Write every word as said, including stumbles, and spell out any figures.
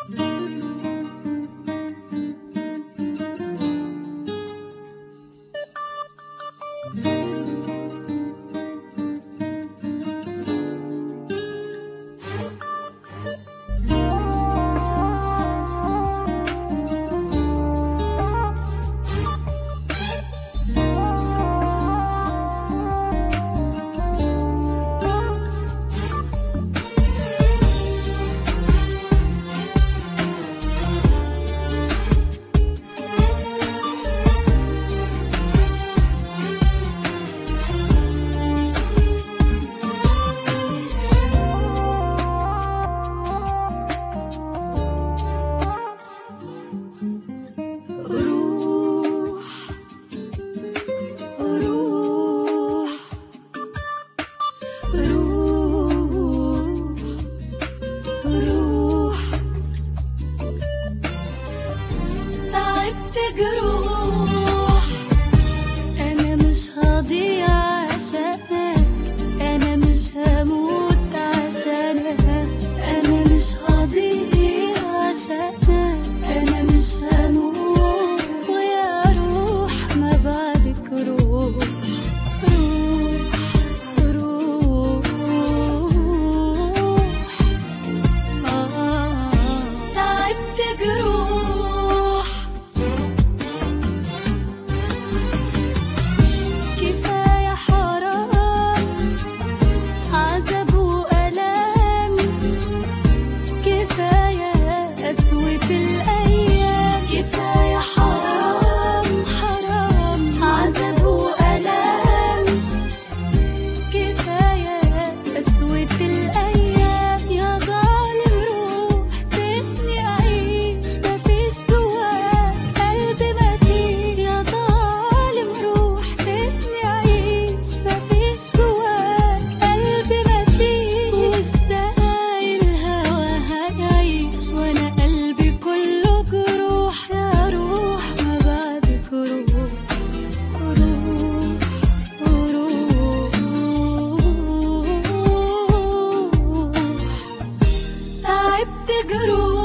جروح. أنا مش هضيع عشانك، أنا مش هموت عشانك، أنا مش هضيع عشانك، أنا مش هموت. ويا روح ما بعدك روح روح روح. آه تعبت جروح. كفاية حرام عذاب وألام، كفاية قسوة الأيام. كفاية حرام حرام عذاب وألام، كفاية قسوة الأيام. يا ظالم روح سيبني أعيش، مفيش جواك قلبي مفيش. يا ظالم روح سيبني أعيش، مفيش جواك قلبي مفيش. وازاي الهوى هيعيش وأنا قلبي كله جروح؟ يا روح ما بعدك روح روح روح. تعبت جروح.